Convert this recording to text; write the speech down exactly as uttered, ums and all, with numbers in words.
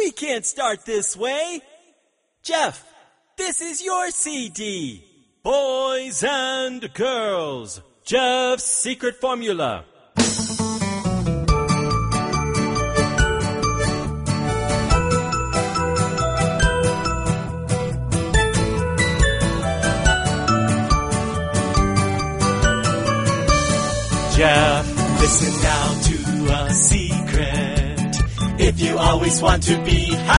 We can't start this way. Jeff, this is your C D. Boys and Girls, Jeff's Secret Formula. Jeff, listen now to a secret. If you always want to be happy,